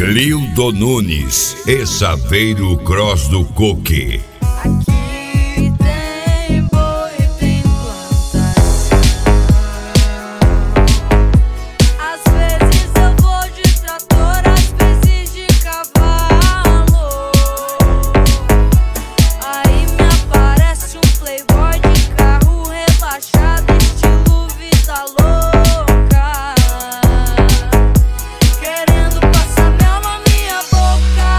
Clildo Nunes e Saveiro Cross do Coque. Aqui tem boi, tem planta. Às vezes eu vou de trator, às vezes de cavalo. Aí me aparece um playboy de carro rebaixado, estilo vida louca, querendo passar mel na minha boca.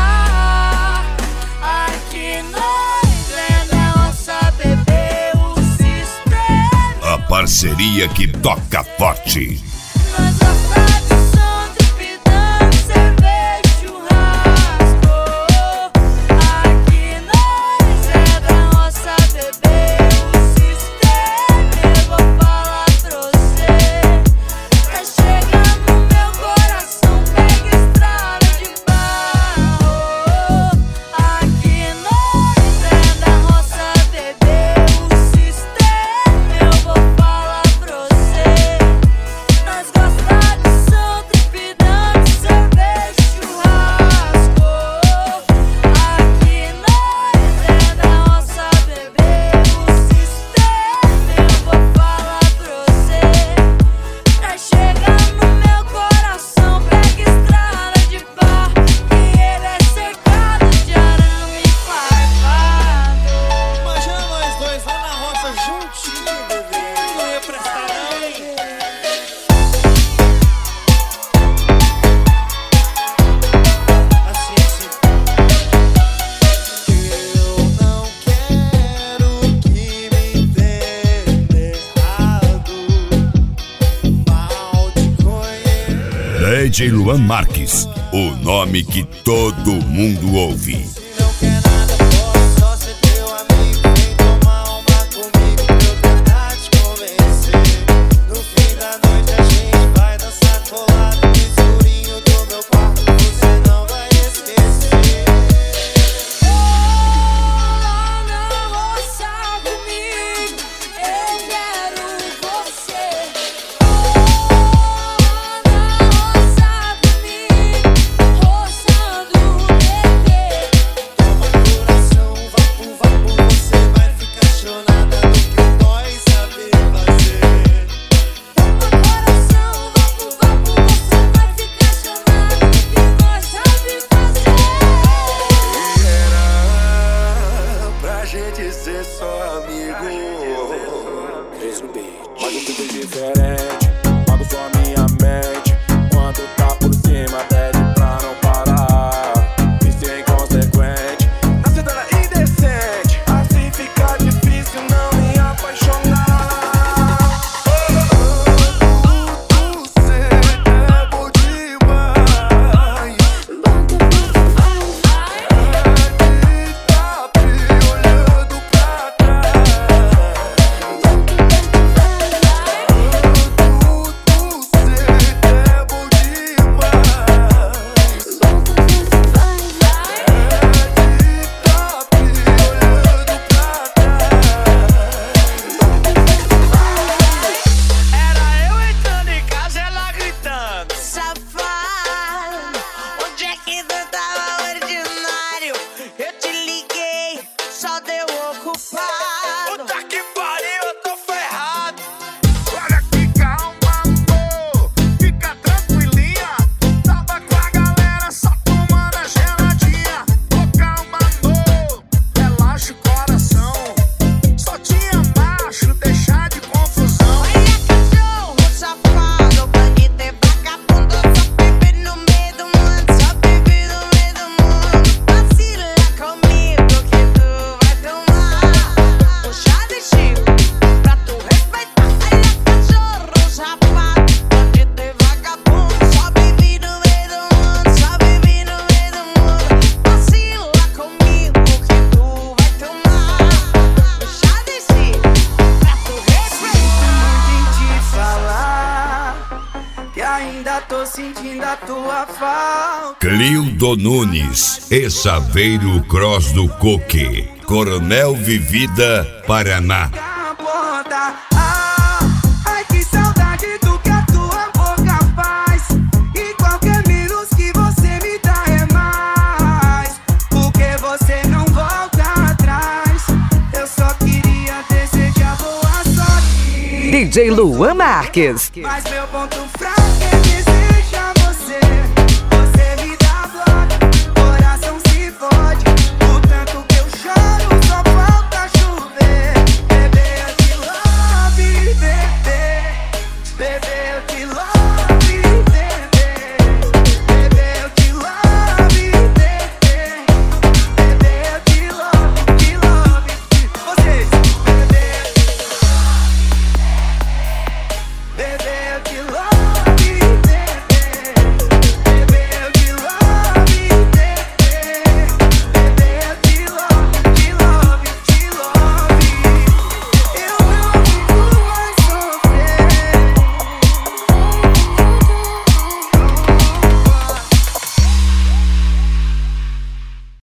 Aqui nós é nossa bebê, o sistema. A parceria que toca forte. Nós gostamos de som, tripidando, cerveja, churrasco. Aqui nós é da nossa bebê, o sistema. Eu vou falar pra você, pra chegar no meu coração, pega estrada de barro. Aqui nós é da nossa bebê, o sistema. Eu vou falar pra você, nós gostamos de som, tripidando, cerveja, churrasco. Aqui nós é da nossa bebê, o sistema. Eu vou falar pra você, pra chegar no meu coração, pega estrada de barro, e ele é cercado de arame farpado. Imagina nós dois lá na roça juntinho, bebê. Não ia prestar não, hein? Assim, assim. Eu não quero que me entenda errado. Mal te conheço. DJ Luan Marques, o nome que todo mundo ouve. Se não quer nada, posso só ser teu amigo. Vem tomar uma comigo pra eu tentar te convencer. No fim da noite a gente vai dançar colado no escurinho do meu quarto, você não vai esquecer. Lá na roça comigo, eu quero você. Lá na roça comigo, roçando o bebê. Toma coração, vapo, vapo, você vai ficar chonada do que nós saber fazer. Toma coração, vapo, vapo, você vai ficar chonado do que nós sabe fazer. Era pra gente ser só amigo. Mas eu tudo diferente, pago só a minha mente. Quando tá por cima, pede pra não parar. Isso é inconsequente, na cidade indecente. Assim fica difícil não me apaixonar. Você é bom demais. Top olhando pra trás. tô sentindo a tua falta. Clildo Nunes e Saveiro Cross do Coque, Coronel Vivida, Paraná. Ai, que saudade do que a tua boca faz. E qualquer menos que você me dá DJ Luan Marques. Mas meu ponto fraco